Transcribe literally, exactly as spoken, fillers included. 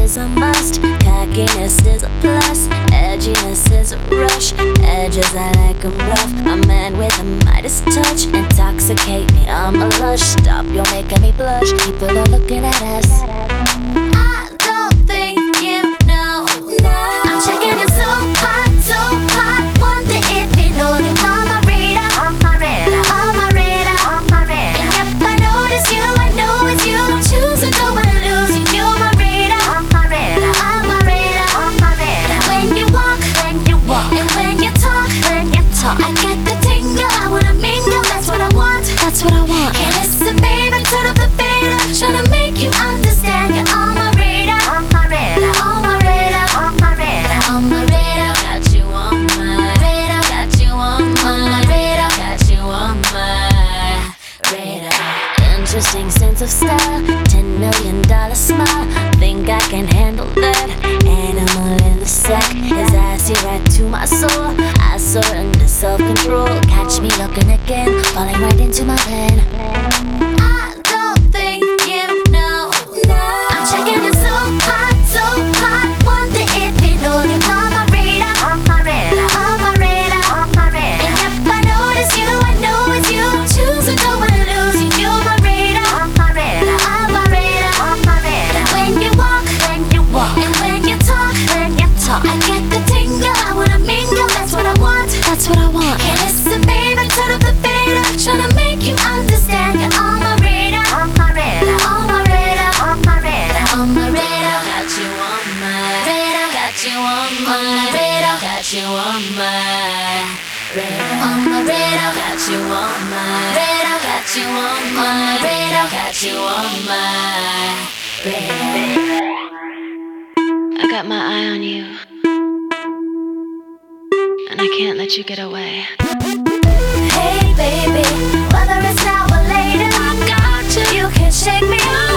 is a must, cockiness is a plus, edginess is a rush. Edges I like 'em rough, a man with a Midas touch. Intoxicate me, I'm a lush. Stop, you're making me blush. People are looking at us. I don't think you know. No. I'm checking it so hot, so hot. Wonder if you know you're on my radar, on my radar, on my radar, on my radar. And if I notice you, I know it's you. Don't choose or don't wanna lose you. You're my radar, on my radar, on my radar, on my radar. When you walk, when you walk, and when you talk, when you talk, I get the tingle. I wanna mingle. That's what I want. That's what I want. And listen, baby, turn up the fader. Tryna make you understand. You're on my radar, on my radar, on my radar, on my radar, on my radar. Got you on my radar. Got you on my radar. Got you on my radar. Interesting sense of style, ten million dollar smile. Think I can handle that? Animal in the sack. His eyes see right to my soul. I surrender self-control. Catch me looking again, falling right into my plan. I don't think you know. No. I'm checking it so hot, so hot. Wonder if you know you're on my radar, on my radar, on my radar, on my radar. And if I notice you, I know it's you. Don't choose or don't wanna lose you. You're my radar, on my radar, on my radar, on my radar. When you walk, when you walk, and when you talk, when you talk, I get the tingle. I wanna mingle. That's what I want. That's what I want. And listen, baby, turn up the fader. Tryna make you understand. You're on my radar, on my radar, on my radar, on my radar, on my radar. Got you on my radar. Got you on my radar. Got you on my radar. On my radar. Got you on my radar. Got you on my radar. Got you on my radar. I got my eye on you, and I can't let you get away. Hey baby, whether it's now or later, I got you. You can shake me off.